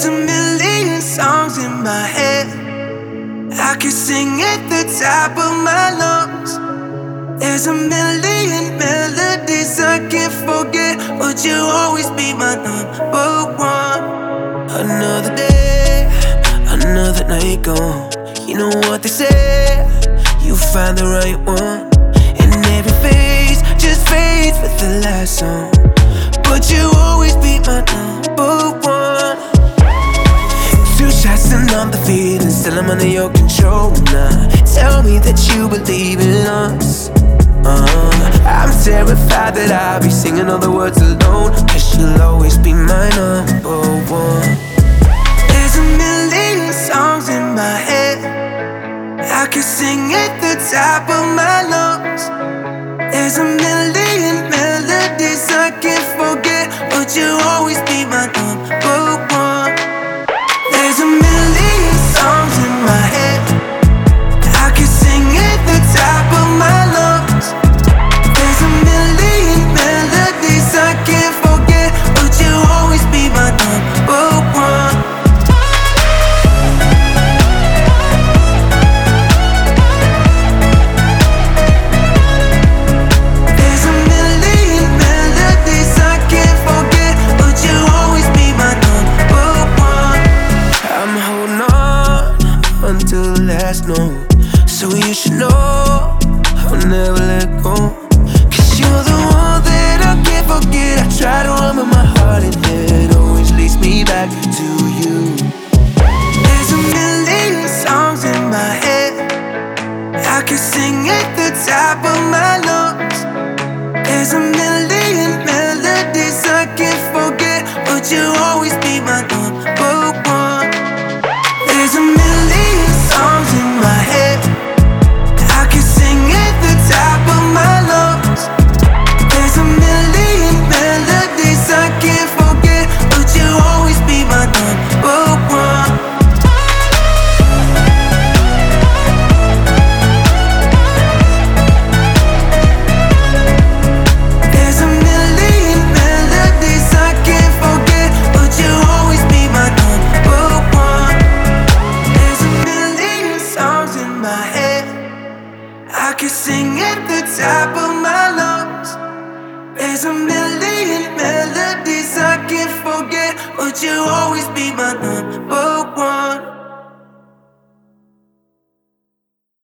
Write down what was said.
There's a million songs in my head. I can sing at the top of my lungs. There's a million melodies I can't forget, but you'll always be my number one. Another day, another night gone. You know what they say, you find the right one, and every phase just fades with the last song. But you'll always be my number one. Two shots and I'm the feeling, still I'm under your control now. Tell me that you believe in us. I'm terrified that I'll be singing all the words alone, 'cause you'll always be my number one. There's a million songs in my head. I can sing at the top of my lungs. There's a million melodies I can't forget, but you'll always be my number one. There's a million songs in my head. I can sing at the top of my lungs. There's a million melodies I can't forget, but you'll always be my number one. There's a million melodies I can't forget, but you'll always be my number one. I'm holding on until the last note, so you should know I'll never let go. 'Cause you're the one that I can't forget. I try to run, but my heart and head always leads me back to you. There's a million songs in my head. I can sing at the top of my lungs. There's a million melodies I can't forget, but you'll always be my number one. There's a million songs in my head. I can sing at the top of my lungs. There's a million melodies I can't forget, but you'll always be my number one. There's a million melodies I can't forget, but you'll always be my number one. There's a million songs in my head. I can sing at the top of my lungs. There's a million melodies I can't forget, but you'll always be my number one.